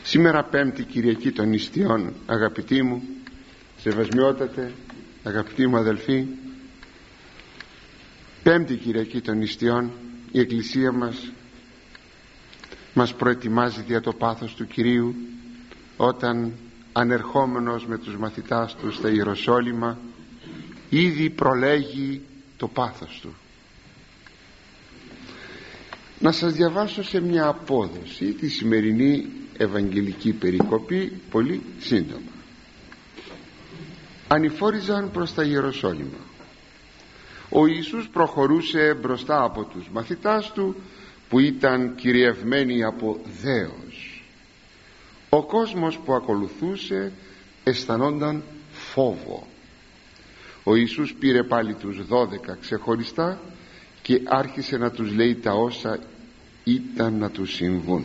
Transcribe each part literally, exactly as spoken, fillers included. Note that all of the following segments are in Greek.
Σήμερα Πέμπτη Κυριακή των Νηστείων, αγαπητοί μου, σεβασμιότατε, αγαπητοί μου αδελφοί, Πέμπτη Κυριακή των Νηστείων, η Εκκλησία μας μας προετοιμάζει για το πάθος του Κυρίου, όταν ανερχόμενος με τους μαθητάς του στα Ιεροσόλυμα ήδη προλέγει το πάθος του. Να σας διαβάσω σε μια απόδοση τη σημερινή Ευαγγελική περικοπή, πολύ σύντομα. Ανηφόριζαν προς τα Ιεροσόλυμα. Ο Ιησούς προχωρούσε μπροστά από τους μαθητάς του, που ήταν κυριευμένοι από δέος. Ο κόσμος που ακολουθούσε αισθανόνταν φόβο. Ο Ιησούς πήρε πάλι τους δώδεκα ξεχωριστά και άρχισε να τους λέει τα όσα ήταν να τους συμβούν.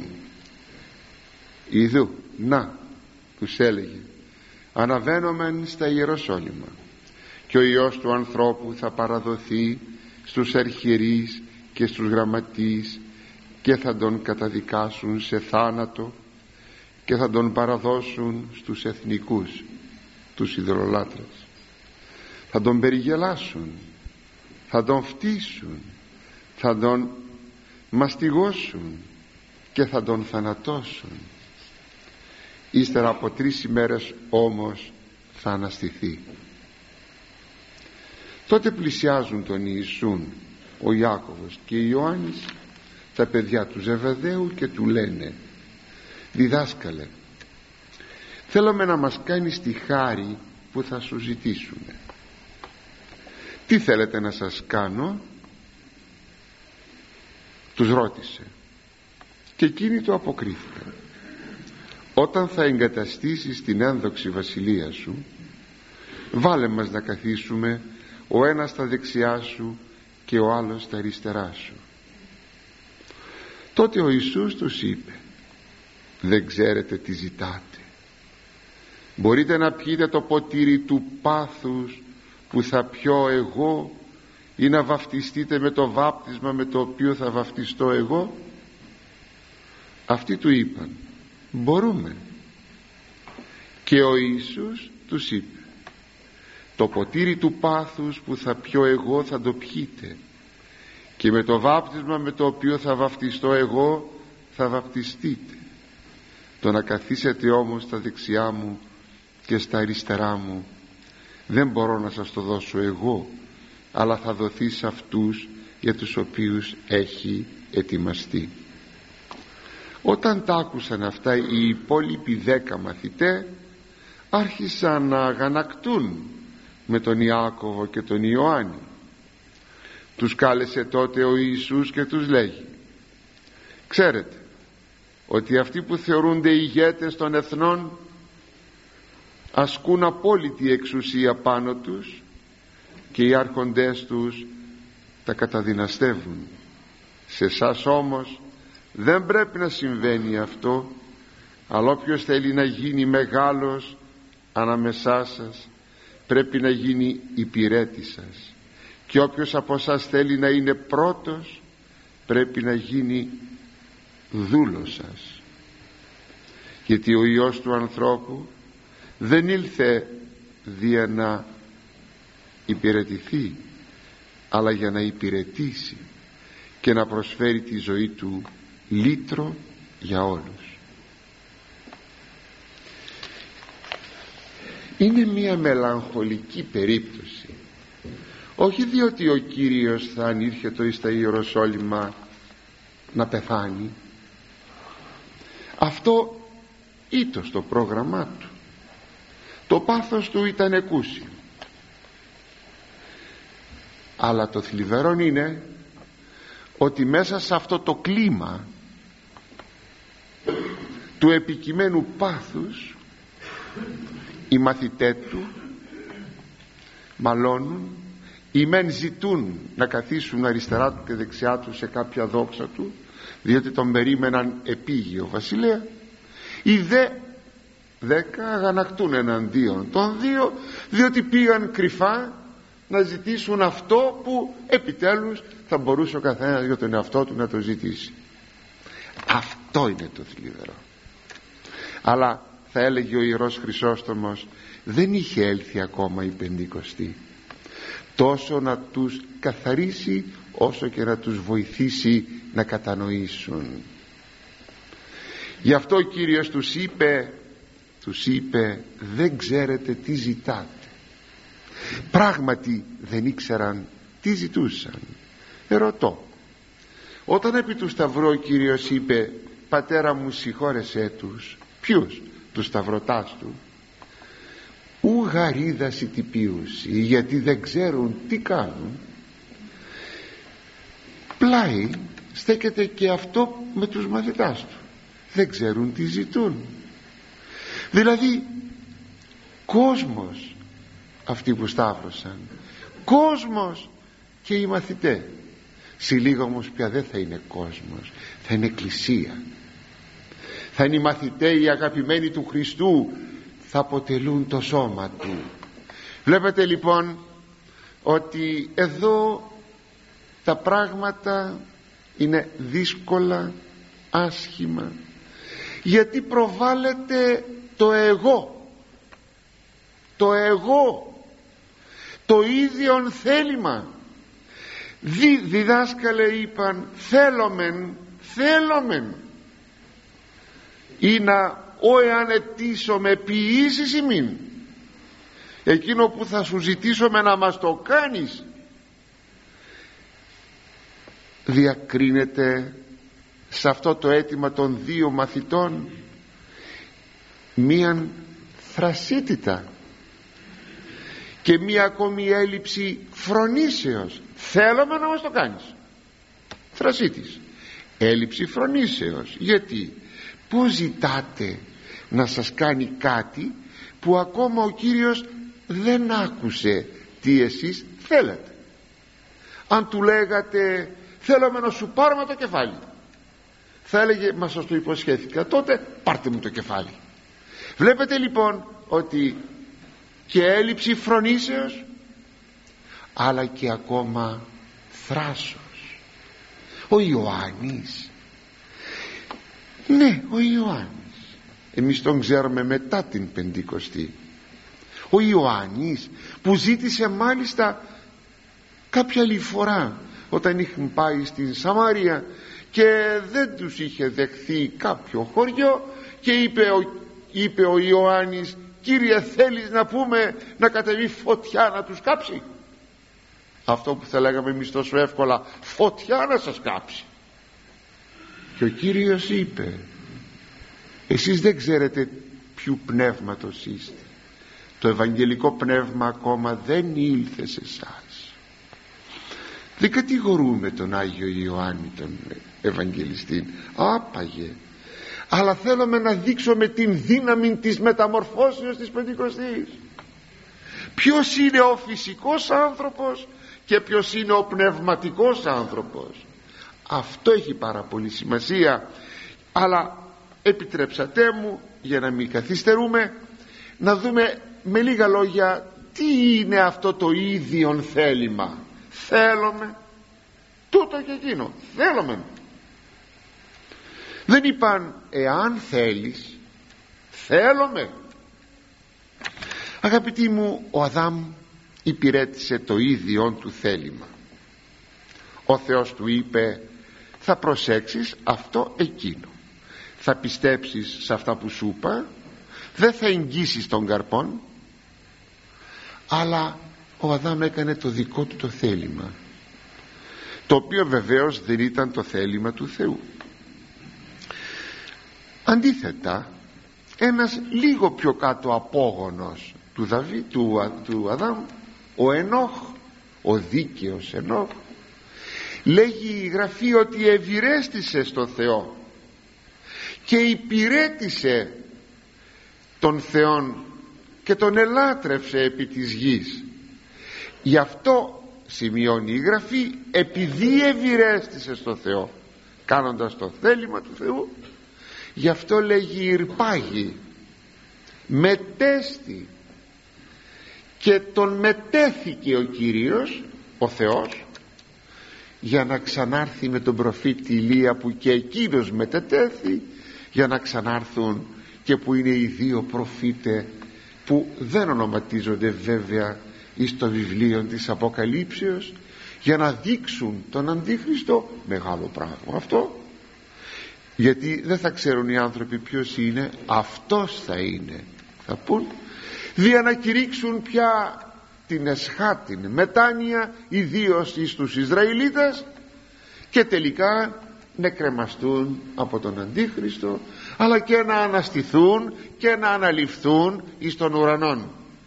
Ιδού, να, τους έλεγε, αναβαίνομεν στα Ιεροσόλυμα, και ο Υιός του ανθρώπου θα παραδοθεί στους αρχιερείς και στους γραμματείς, και θα τον καταδικάσουν σε θάνατο και θα τον παραδώσουν στους εθνικούς, τους ειδωλολάτρες. Θα τον περιγελάσουν, θα τον φτύσουν, θα τον μαστιγώσουν και θα τον θανατώσουν. Ύστερα από τρεις ημέρες όμως θα αναστηθεί. Τότε πλησιάζουν τον Ιησούν ο Ιάκωβος και η Ιωάννης, τα παιδιά του Ζεβεδαίου, και του λένε: διδάσκαλε, θέλουμε να μας κάνεις τη χάρη που θα σου ζητήσουμε. Τι θέλετε να σας κάνω? Τους ρώτησε, και εκείνοι του αποκρίθηκαν: όταν θα εγκαταστήσεις την ένδοξη βασιλεία σου, βάλε μας να καθίσουμε ο ένας στα δεξιά σου και ο άλλος στα αριστερά σου. Τότε ο Ιησούς τους είπε: δεν ξέρετε τι ζητάτε. Μπορείτε να πιείτε το ποτήρι του πάθους που θα πιω εγώ, ή να βαφτιστείτε με το βάπτισμα με το οποίο θα βαφτιστώ εγώ? Αυτοί του είπαν: μπορούμε. Και ο Ιησούς τους είπε: το ποτήρι του πάθους που θα πιω εγώ θα το πιείτε, και με το βάπτισμα με το οποίο θα βαφτιστώ εγώ θα βαπτιστείτε. Το να καθίσετε όμως στα δεξιά μου και στα αριστερά μου δεν μπορώ να σας το δώσω εγώ, αλλά θα δοθεί σε αυτούς για τους οποίους έχει ετοιμαστεί. Όταν τα άκουσαν αυτά, οι υπόλοιποι δέκα μαθητές άρχισαν να αγανακτούν με τον Ιάκωβο και τον Ιωάννη. Τους κάλεσε τότε ο Ιησούς και τους λέγει: ξέρετε ότι αυτοί που θεωρούνται ηγέτες των εθνών ασκούν απόλυτη εξουσία πάνω τους, και οι άρχοντές τους τα καταδυναστεύουν. Σε εσάς όμως δεν πρέπει να συμβαίνει αυτό, αλλά όποιος θέλει να γίνει μεγάλος ανάμεσά σας πρέπει να γίνει υπηρέτης σας, και όποιος από εσάς θέλει να είναι πρώτος πρέπει να γίνει δούλος σας. Γιατί ο Υιός του ανθρώπου δεν ήλθε δια να υπηρετηθεί, αλλά για να υπηρετήσει και να προσφέρει τη ζωή του λύτρο για όλους. Είναι μια μελαγχολική περίπτωση, όχι διότι ο Κύριος θα ανήρχεται εις τα Ιεροσόλυμα να πεθάνει. Αυτό ήταν στο πρόγραμμά του. Το πάθος του ήταν εκούσιο. Αλλά το θλιβερό είναι ότι μέσα σε αυτό το κλίμα του επικειμένου πάθους, οι μαθητές του μαλώνουν, οι μεν ζητούν να καθίσουν αριστερά του και δεξιά του σε κάποια δόξα του, διότι τον περίμεναν επίγειο βασιλέα. Οι δε δέκα αγανακτούν εναντίον των δύο, διότι πήγαν κρυφά να ζητήσουν αυτό που επιτέλους θα μπορούσε ο καθένας για τον εαυτό του να το ζητήσει. Αυτό είναι το θλιβερό. Αλλά θα έλεγε ο Ιερός Χρυσόστομος, δεν είχε έλθει ακόμα η Πεντηκοστή, τόσο να τους καθαρίσει όσο και να τους βοηθήσει να κατανοήσουν. Γι' αυτό ο Κύριος τους είπε τους είπε δεν ξέρετε τι ζητάτε. Πράγματι δεν ήξεραν τι ζητούσαν. Ερωτώ, όταν επί του Σταυρού ο Κύριος είπε πατέρα μου συγχώρεσέ τους, ποιους? Τους σταυρωτάς του. Ου γαρίδας η τυπίουση, γιατί δεν ξέρουν τι κάνουν. Πλάι στέκεται και αυτό με τους μαθητάς του, δεν ξέρουν τι ζητούν. Δηλαδή κόσμος αυτοί που σταύρωσαν, κόσμος και οι μαθητές. Σε λίγο όμως πια δεν θα είναι κόσμος, θα είναι εκκλησία, θα είναι οι μαθητές, οι αγαπημένοι του Χριστού, θα αποτελούν το σώμα του. Βλέπετε λοιπόν ότι εδώ τα πράγματα είναι δύσκολα, άσχημα, γιατί προβάλλεται το εγώ, το εγώ, το ίδιον θέλημα. Δι, διδάσκαλε είπαν θέλομεν, θέλομεν ή να ο εάν ετήσω με ποιήσεις ημίν, εκείνο που θα σου ζητήσουμε να μας το κάνεις. Διακρίνεται σε αυτό το αίτημα των δύο μαθητών μίαν θρασίτητα και μία ακόμη έλλειψη φρονήσεως. Θέλουμε να μας το κάνεις. Θρασίτης, έλλειψη φρονήσεως. Γιατί? Πώς ζητάτε να σας κάνει κάτι που ακόμα ο Κύριος δεν άκουσε τι εσείς θέλετε? Αν του λέγατε θέλουμε να σου πάρουμε το κεφάλι, θα έλεγε μα σας το υποσχέθηκα, τότε πάρτε μου το κεφάλι. Βλέπετε λοιπόν ότι και έλλειψη φρονήσεως, αλλά και ακόμα θράσος. Ο Ιωάννης, ναι, ο Ιωάννης, εμείς τον ξέρουμε μετά την Πεντηκοστή. Ο Ιωάννης που ζήτησε μάλιστα κάποια άλλη φορά όταν είχαν πάει στην Σαμάρια και δεν τους είχε δεχθεί κάποιο χωριό, και είπε ο, είπε ο Ιωάννης, Κύριε, θέλεις να πούμε να κατεβεί φωτιά να τους κάψει? Αυτό που θα λέγαμε εμείς τόσο εύκολα, φωτιά να σας κάψει. Και ο Κύριος είπε, εσείς δεν ξέρετε ποιου πνεύματος είστε, το Ευαγγελικό πνεύμα ακόμα δεν ήλθε σε εσάς. Δεν κατηγορούμε τον Άγιο Ιωάννη τον Ευαγγελιστή, άπαγε, αλλά θέλουμε να δείξουμε την δύναμη της μεταμορφώσεως της Πεντηκοστής. Ποιος είναι ο φυσικός άνθρωπος και ποιος είναι ο πνευματικός άνθρωπος. Αυτό έχει πάρα πολύ σημασία. Αλλά επιτρέψατε μου, για να μην καθυστερούμε, να δούμε με λίγα λόγια τι είναι αυτό το ίδιον θέλημα. Θέλουμε τούτο και εκείνο, θέλουμε. Δεν είπαν εάν θέλεις, θέλουμε. Αγαπητοί μου, ο Αδάμ υπηρέτησε το ίδιον του θέλημα. Ο Θεός του είπε, θα προσέξεις αυτό εκείνο, θα πιστέψεις σε αυτά που σου είπα, δεν θα εγγύσεις τον καρπόν. Αλλά ο Αδάμ έκανε το δικό του το θέλημα, το οποίο βεβαίως δεν ήταν το θέλημα του Θεού. Αντίθετα, ένας λίγο πιο κάτω απόγονος του Δαβί, του, του Αδάμ, ο Ενόχ, ο δίκαιος Ενόχ, λέγει η Γραφή ότι ευηρέστησε στο Θεό και υπηρέτησε τον Θεόν και τον ελάτρευσε επί της γης. Γι' αυτό σημειώνει η Γραφή, επειδή ευηρέστησε στο Θεό κάνοντας το θέλημα του Θεού, γι' αυτό λέγει ηρπάγει, μετέστη, και τον μετέθηκε ο Κύριος ο Θεός για να ξανάρθει με τον προφήτη Ηλία, που και εκείνος μετετέθη, για να ξανάρθουν και που είναι οι δύο προφήτε που δεν ονοματίζονται βέβαια εις το βιβλίο της Αποκαλύψεως, για να δείξουν τον Αντίχριστο. Μεγάλο πράγμα αυτό, γιατί δεν θα ξέρουν οι άνθρωποι ποιος είναι. Αυτός θα είναι, θα πούν, δια να κηρύξουν πια την εσχάτην μετάνοια ιδίως εις τους Ισραηλίτες, και τελικά να κρεμαστούν από τον Αντίχριστο, αλλά και να αναστηθούν και να αναλυφθούν εις τον ουρανόν.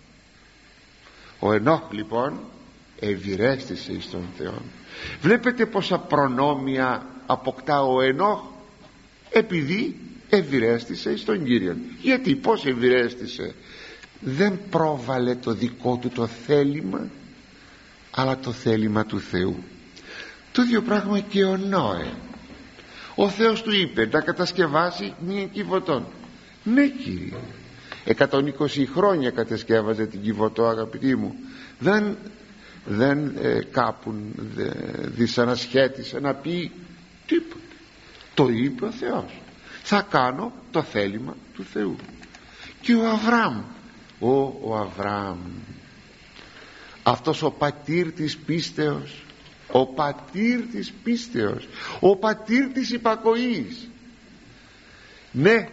Ο Ενώχ λοιπόν ευηρέστησε εις τον Θεό. Βλέπετε πόσα προνόμια αποκτά ο Ενώχ, επειδή ευηρέστησε εις τον Κύριον. Γιατί, πως ευηρέστησε? Δεν πρόβαλε το δικό του το θέλημα, αλλά το θέλημα του Θεού. Το ίδιο πράγμα και ο Νόε. Ο Θεός του είπε να κατασκευάσει μία Κιβωτόν. Ναι, Κύριε, εκατόν είκοσι χρόνια κατασκεύαζε την Κιβωτό, αγαπητοί μου. Δεν, δεν ε, κάπου δε, δυσανασχέτησε να πει τίποτε. Το είπε ο Θεός. Θα κάνω το θέλημα του Θεού. Και ο Αβραάμ, ο, ο Αβραάμ, αυτός ο πατήρ της πίστεως, ο πατήρ της πίστεως, ο πατήρ της υπακοής. Ναι,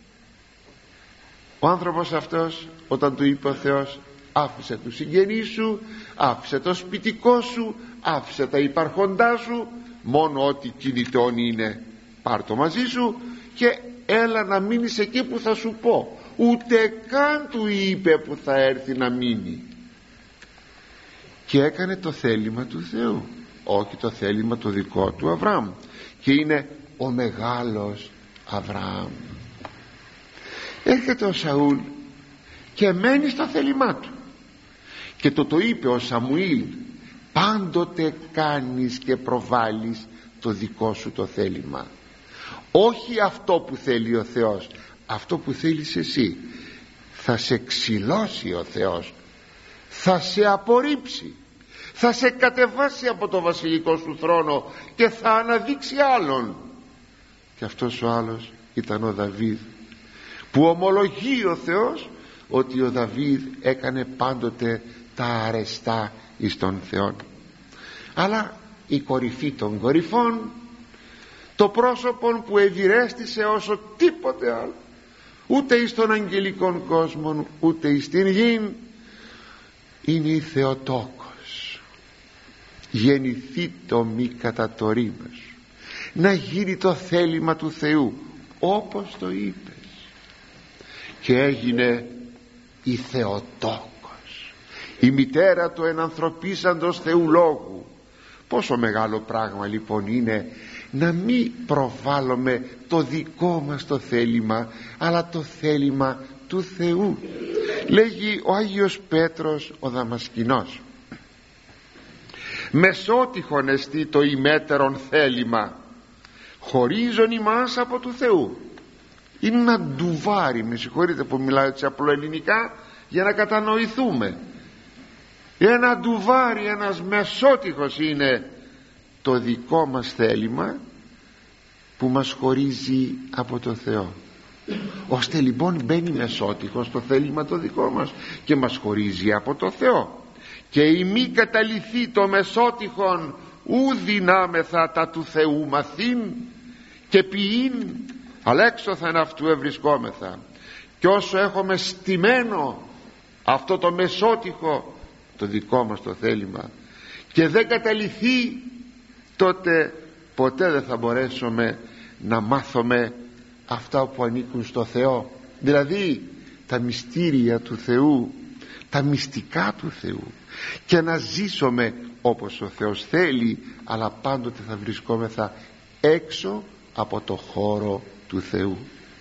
ο άνθρωπος αυτός, όταν του είπε ο Θεός, άφησε τους συγγενείς σου, άφησε το σπιτικό σου, άφησε τα υπάρχοντά σου, μόνο ό,τι κινητόν είναι πάρ' το μαζί σου και έλα να μείνεις εκεί που θα σου πω. Ούτε καν του είπε που θα έρθει να μείνει, και έκανε το θέλημα του Θεού, όχι το θέλημα το δικό του Αβραάμ, και είναι ο μεγάλος Αβραάμ. Έρχεται ο Σαούλ και μένει στο θέλημά του, και το το είπε ο Σαμουήλ, πάντοτε κάνεις και προβάλλεις το δικό σου το θέλημα, όχι αυτό που θέλει ο Θεός, αυτό που θέλεις εσύ. Θα σε ξυλώσει ο Θεός, θα σε απορρίψει, θα σε κατεβάσει από το βασιλικό σου θρόνο και θα αναδείξει άλλον. Και αυτός ο άλλος ήταν ο Δαβίδ, που ομολογεί ο Θεός ότι ο Δαβίδ έκανε πάντοτε τα αρεστά εις τον Θεόν. Αλλά η κορυφή των κορυφών, το πρόσωπο που ευηρέστησε όσο τίποτε άλλο, ούτε εις τον αγγελικών κόσμο ούτε εις την γην, είναι η Θεοτόκος. Γεννηθεί το μη κατά το ρήμα σου, να γίνει το θέλημα του Θεού όπως το είπες, και έγινε η Θεοτόκος, η μητέρα του ενανθρωπίσαντος Θεού Λόγου. Πόσο μεγάλο πράγμα λοιπόν είναι να μην προβάλλουμε το δικό μας το θέλημα, αλλά το θέλημα του Θεού. Λέγει ο Άγιος Πέτρος ο Δαμασκηνός, μεσότυχον εστί το ημέτερον θέλημα, χωρίζον ημάς από του Θεού. Είναι ένα ντουβάρι, με συγχωρείτε που μιλάω έτσι απλοελληνικά για να κατανοηθούμε. Ένα ντουβάρι, ένας μεσότυχος είναι το δικό μας θέλημα που μας χωρίζει από το Θεό, ώστε λοιπόν μπαίνει μεσότυχος το θέλημα το δικό μας και μας χωρίζει από το Θεό. Και η μη καταλυθεί το μεσότυχον ου δυνάμεθα τα του Θεού μαθήν και ποιήν, αλλά έξωθεν αυτού ευρισκόμεθα. Και όσο έχουμε στημένο αυτό το μεσότυχο, το δικό μας το θέλημα, και δεν καταλυθεί, τότε ποτέ δεν θα μπορέσουμε να μάθουμε αυτά που ανήκουν στο Θεό, δηλαδή τα μυστήρια του Θεού, τα μυστικά του Θεού, και να ζήσουμε όπως ο Θεός θέλει, αλλά πάντοτε θα βρισκόμεθα έξω από το χώρο του Θεού.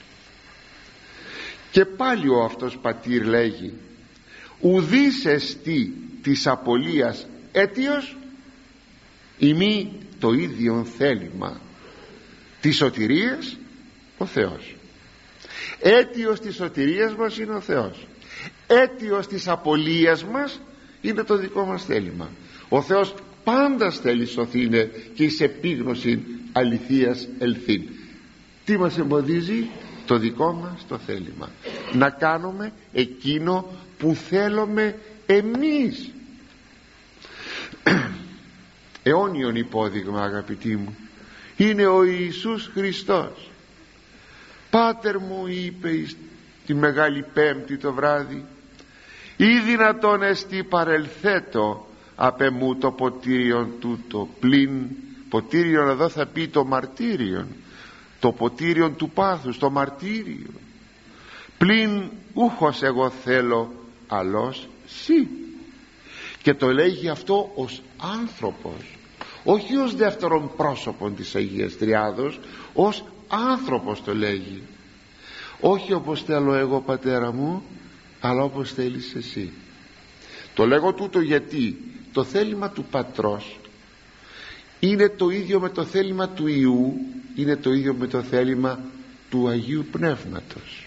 Και πάλι ο αυτός πατήρ λέγει, ουδείς εστί της απολίας αίτιος ημί το ίδιον θέλημα της σωτηρίας ο Θεός. Αίτιος της σωτηρίας μας είναι ο Θεός, αίτιος της απολίας μας είναι το δικό μας θέλημα. Ο Θεός πάντα θέλει σωθήνε και εις επίγνωση αληθείας ελθύν. Τι μας εμποδίζει? το δικό μας το θέλημα, να κάνουμε εκείνο που θέλουμε εμείς. Αιώνιον υπόδειγμα, αγαπητοί μου, είναι ο Ιησούς Χριστός. Πάτερ μου, είπε τη Μεγάλη Πέμπτη το βράδυ, ή δυνατόν εστι παρελθέτω απ' εμού το ποτήριον τούτο, πλην ποτήριον εδώ θα πει το μαρτύριον, το ποτήριον του πάθους, το μαρτύριο, πλην ούχος εγώ θέλω αλλός σύ. Και το λέγει αυτό ως άνθρωπος, όχι ως δεύτερον πρόσωπον της Αγίας Τριάδος, ως άνθρωπος το λέγει. Όχι όπως θέλω εγώ, πατέρα μου, αλλά όπως θέλεις εσύ. Το λέγω τούτο γιατί το θέλημα του πατρός είναι το ίδιο με το θέλημα του Υιού, είναι το ίδιο με το θέλημα του Αγίου Πνεύματος.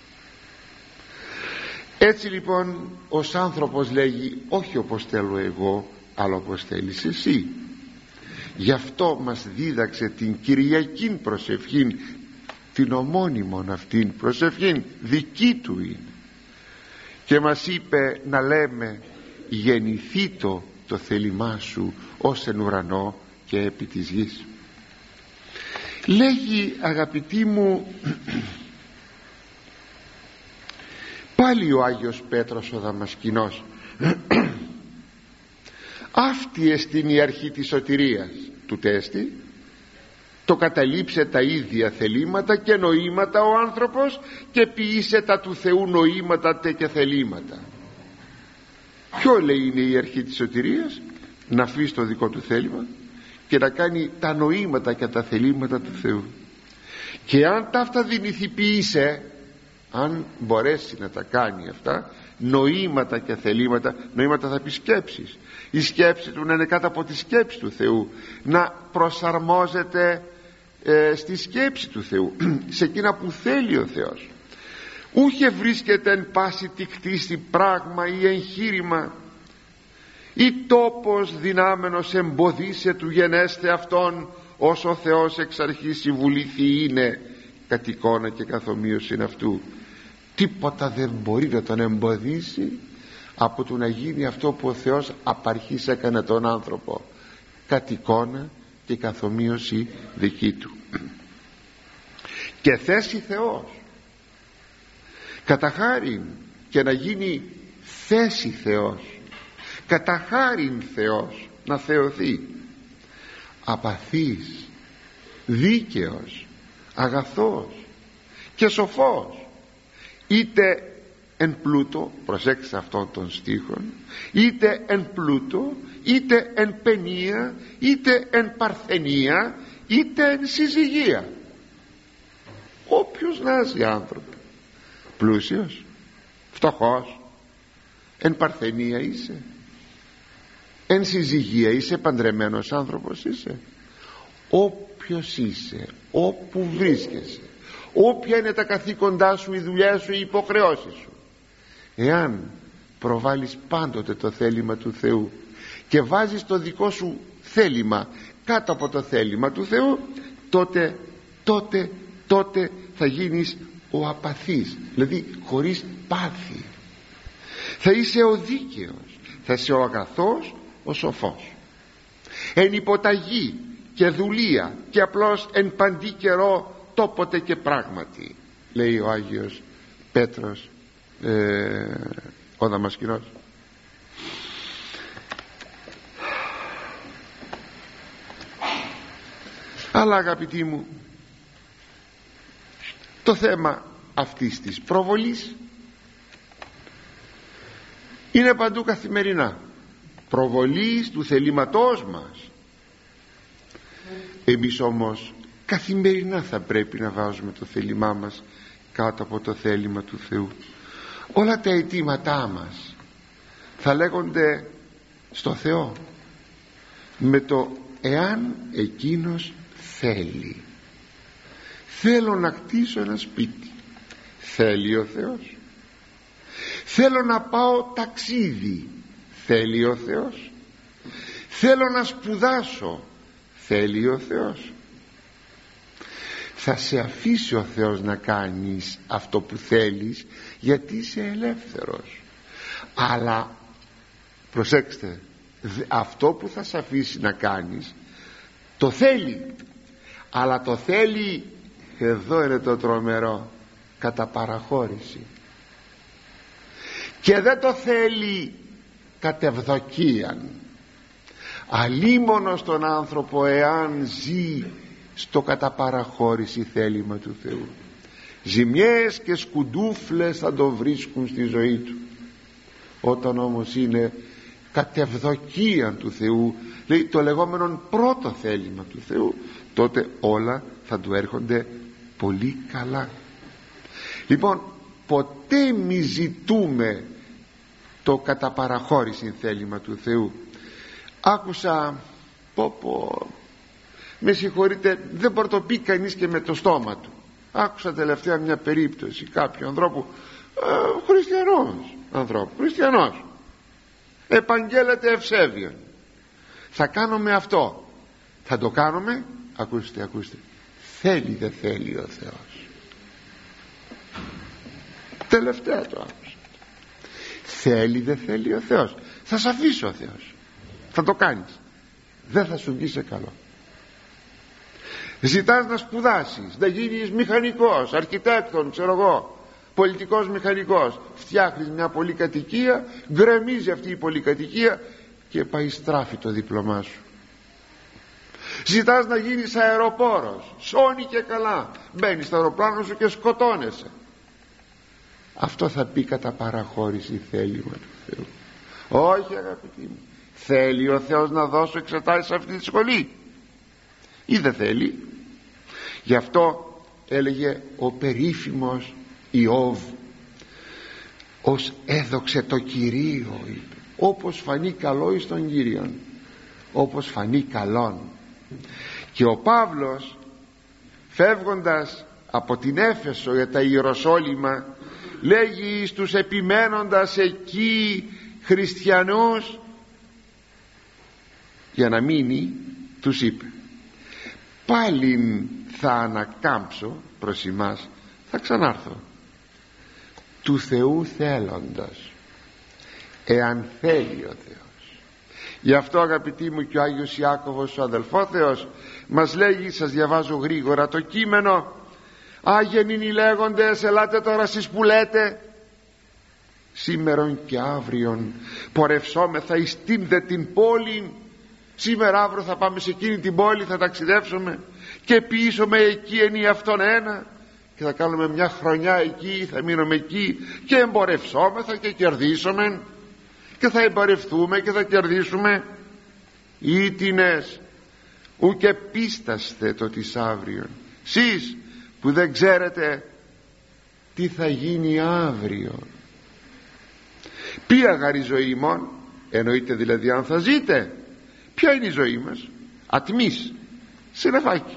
Έτσι λοιπόν ως άνθρωπος λέγει όχι όπως θέλω εγώ, αλλά όπως θέλεις εσύ. Γι' αυτό μας δίδαξε την Κυριακήν προσευχήν, την ομώνυμον αυτήν προσευχήν, δική του είναι, και μας είπε να λέμε γεννηθήτω το θέλημά σου ως εν ουρανό και επί της γης. Λέγει, αγαπητοί μου, πάλι ο Άγιος Πέτρος ο Δαμασκηνός, αυτή εστίν η αρχή της σωτηρίας του τέστη, το καταλήψε τα ίδια θελήματα και νοήματα ο άνθρωπος και ποιήσε τα του Θεού νοήματα τε και θελήματα. Ποιο λέει είναι η αρχή της σωτηρίας? Να αφήσει το δικό του θέλημα και να κάνει τα νοήματα και τα θελήματα του Θεού. Και αν τα αυτά δυνηθοποιήσε, αν μπορέσει να τα κάνει αυτά, νοήματα και θελήματα, νοήματα θα πει σκέψεις, η σκέψη του να είναι κάτω από τη σκέψη του Θεού, να προσαρμόζεται ε, στη σκέψη του Θεού, σε εκείνα που θέλει ο Θεός. Ούχε βρίσκεται εν πάση τη κτίστη πράγμα ή εγχείρημα ή τόπος δυνάμενος εμποδίσε του γενέστε αυτόν, όσο ο Θεός εξ αρχής συμβουλήθη είναι κατ' εικόνα και καθομοίωση αυτού. Τίποτα δεν μπορεί να τον εμποδίσει από το να γίνει αυτό που ο Θεός απ' αρχής έκανε τον άνθρωπο, κατ' εικόνα και καθομοίωση δική του. Και θέση Θεός κατά χάριν, και να γίνει θέση Θεός, κατά χάριν Θεός, να θεωθεί απαθής, δίκαιος, αγαθός και σοφός, είτε εν πλούτο, προσέξτε αυτών των στίχων, είτε εν πλούτο, είτε εν παινία, είτε εν παρθενία, είτε εν συζυγία. Όποιος να ζει άνθρωπο, πλούσιος, φτωχός, εν παρθενία είσαι, εν συζυγία είσαι, παντρεμένος άνθρωπος είσαι, όποιος είσαι, όπου βρίσκεσαι, όποια είναι τα καθήκοντά σου, οι δουλειές σου, οι υποχρεώσεις σου, εάν προβάλλεις πάντοτε το θέλημα του Θεού και βάζεις το δικό σου θέλημα κάτω από το θέλημα του Θεού, τότε τότε τότε θα γίνεις ο απαθής, δηλαδή χωρίς πάθη. Θα είσαι ο δίκαιος, θα είσαι ο αγαθός, ο σοφός, εν υποταγή και δουλεία και απλώς εν παντή καιρό, τόποτε και πράγματι, λέει ο Άγιος Πέτρος ε, ο Δαμασκηνός. Αλλά αγαπητοί μου, το θέμα αυτής της προβολής είναι παντού καθημερινά, προβολής του θελήματός μας. Εμείς όμως καθημερινά θα πρέπει να βάζουμε το θέλημά μας κάτω από το θέλημα του Θεού. Όλα τα αιτήματά μας θα λέγονται στο Θεό με το εάν εκείνος θέλει. Θέλω να κτίσω ένα σπίτι, θέλει ο Θεός. Θέλω να πάω ταξίδι, θέλει ο Θεός. Θέλω να σπουδάσω, θέλει ο Θεός. θα σε αφήσει ο Θεός να κάνεις αυτό που θέλεις, γιατί είσαι ελεύθερος. Αλλά προσέξτε, αυτό που θα σε αφήσει να κάνεις το θέλει, αλλά το θέλει, εδώ είναι το τρομερό, κατά παραχώρηση, και δεν το θέλει κατ' ευδοκίαν. Αλίμονο στον άνθρωπο εάν ζει στο κατά παραχώρηση θέλημα του Θεού. Ζημιές και σκουντούφλες θα το βρίσκουν στη ζωή του. Όταν όμως είναι κατ' ευδοκίαν του Θεού, λέει το λεγόμενο πρώτο θέλημα του Θεού, τότε όλα θα του έρχονται πολύ καλά. Λοιπόν, ποτέ μη ζητούμε το κατά παραχώρηση θέλημα του Θεού. Άκουσα, πω πω, με συγχωρείτε, δεν μπορεί το πει κανείς και με το στόμα του. Άκουσα τελευταία μια περίπτωση κάποιου ανθρώπου, ε, χριστιανός ανθρώπου, χριστιανός, επαγγέλλεται ευσέβιον. Θα κάνουμε αυτό, θα το κάνουμε, ακούστε, ακούστε, θέλει δεν θέλει ο Θεός. Τελευταία το άκουσα, θέλει δεν θέλει ο Θεός. Θα σε αφήσει ο Θεός, θα το κάνεις, δεν θα σου βγει σε καλό. Ζητάς να σπουδάσεις, να γίνεις μηχανικός, αρχιτέκτον, ξέρω εγώ, πολιτικός μηχανικός, φτιάχνεις μια πολυκατοικία, γκρεμίζει αυτή η πολυκατοικία και πάει στράφει το δίπλωμά σου. Ζητάς να γίνεις αεροπόρος, σώνει και καλά, μπαίνεις στο αεροπλάνο σου και σκοτώνεσαι. Αυτό θα πει κατά παραχώρηση θέλημα του Θεού. Όχι αγαπητοί μου, θέλει ο Θεός να δώσω εξετάσεις σε αυτή τη σχολή ή δεν θέλει? Γι' αυτό έλεγε ο περίφημος Ιώβ, ως έδοξε το Κυρίο, είπε, όπως φανεί καλό εις τον Κύριον, όπως φανεί καλόν. Και ο Παύλος, φεύγοντας από την Έφεσο για τα Ιεροσόλυμα, λέγει στους επιμένοντας εκεί χριστιανούς, για να μείνει, τους είπε, πάλιν θα ανακάμψω προς ημάς, θα ξανάρθω, του Θεού θέλοντας, εάν θέλει ο Θεός. Γι' αυτό αγαπητοί μου, και ο Άγιος Ιάκωβος ο αδελφόθεος μας λέγει, σας διαβάζω γρήγορα το κείμενο, άγενοι οι λέγοντες, ελάτε τώρα εσείς που λέτε, σήμερον και αύριον πορευσόμεθα εις την δε την πόλη. Σήμερα αύριο θα πάμε σε εκείνη την πόλη, θα ταξιδέψουμε και ποιήσουμε εκεί ενή αυτόν ένα και θα κάνουμε μια χρονιά εκεί, θα μείνουμε εκεί και εμπορευσόμεθα και κερδίσουμε και θα εμπορευτούμε και θα κερδίσουμε. Ήτινες ουκ πίσταστε το της αύριον, σεις που δεν ξέρετε τι θα γίνει αύριο. Ποια γαρ η ζωή μόν, εννοείται δηλαδή αν θα ζείτε. Ποια είναι η ζωή μας? Ατμής, συννεφάκι.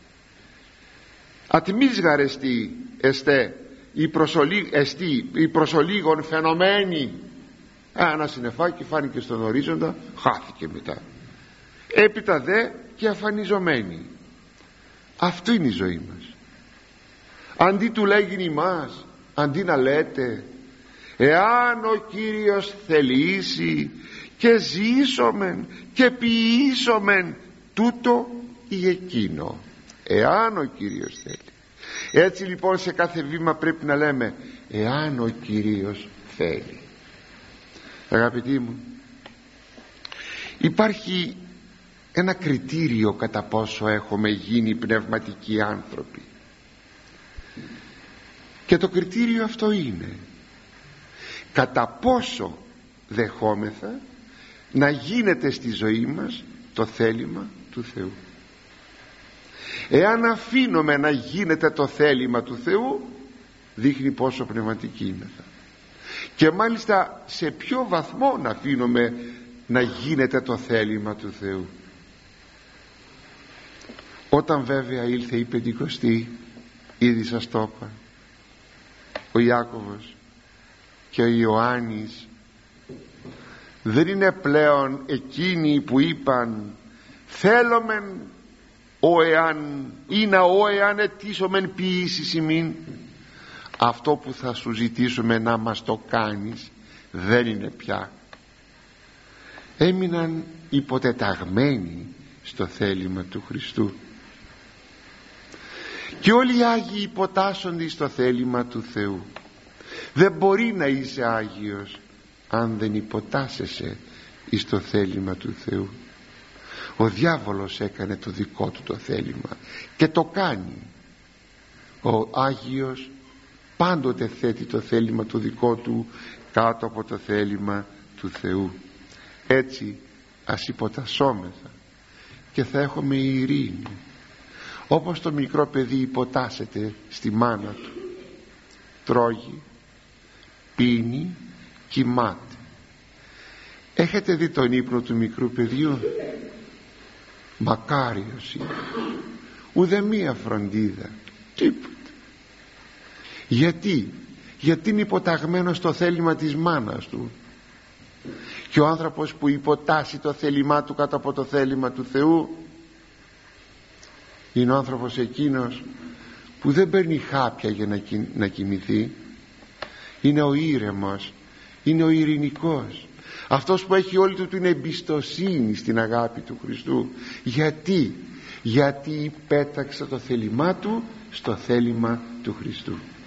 Ατμής γαρεστή εστέ η, προσολί, εστί, η προσολίγων φαινομένη. Ένα συννεφάκι φάνηκε στον ορίζοντα, χάθηκε μετά. Έπειτα δε και αφανιζομένη. Αυτό είναι η ζωή μας. Αντί του λέγειν ημάς, αντί να λέτε, εάν ο Κύριος θελήσει και ζήσομεν και ποιήσομεν τούτο ή εκείνο, εάν ο Κύριος θέλει. Έτσι λοιπόν σε κάθε βήμα πρέπει να λέμε, εάν ο Κύριος θέλει. Αγαπητοί μου, υπάρχει ένα κριτήριο κατά πόσο έχουμε γίνει πνευματικοί άνθρωποι, και το κριτήριο αυτό είναι κατά πόσο δεχόμεθα να γίνεται στη ζωή μας το θέλημα του Θεού. Εάν αφήνουμε να γίνεται το θέλημα του Θεού, δείχνει πόσο πνευματικοί είμεθα. Και μάλιστα σε ποιο βαθμό να αφήνουμε να γίνεται το θέλημα του Θεού. Όταν βέβαια ήλθε η Πεντηκοστή, ήδη σας το είπα, ο Ιάκωβος και ο Ιωάννης δεν είναι πλέον εκείνοι που είπαν θέλομεν ο εάν ή να ο εάν αιτήσομεν ποιήσεις ημίν, αυτό που θα σου ζητήσουμε να μας το κάνεις δεν είναι πια. Έμειναν υποτεταγμένοι στο θέλημα του Χριστού, και όλοι οι Άγιοι υποτάσσονται στο θέλημα του Θεού. Δεν μπορεί να είσαι Άγιος αν δεν υποτάσσεσαι στο θέλημα του Θεού. Ο διάβολος έκανε το δικό του το θέλημα και το κάνει. Ο Άγιος πάντοτε θέτει το θέλημα το δικό του κάτω από το θέλημα του Θεού. Έτσι ας υποτασσόμεθα και θα έχουμε ειρήνη, όπως το μικρό παιδί υποτάσσεται στη μάνα του. Τρώγει, πίνει, κοιμάται. Έχετε δει τον ύπνο του μικρού παιδιού? Μακάριος είναι. Ουδε μία φροντίδα, τίποτα. Γιατί? Γιατί είναι υποταγμένος στο θέλημα της μάνας του. Και ο άνθρωπος που υποτάσσει το θέλημά του κάτω από το θέλημα του Θεού είναι ο άνθρωπος εκείνος που δεν παίρνει χάπια για να, κοι... να κοιμηθεί. Είναι ο ήρεμος, είναι ο ειρηνικός, αυτός που έχει όλη του την εμπιστοσύνη στην αγάπη του Χριστού. Γιατί? Γιατί πέταξε το θέλημά του στο θέλημα του Χριστού.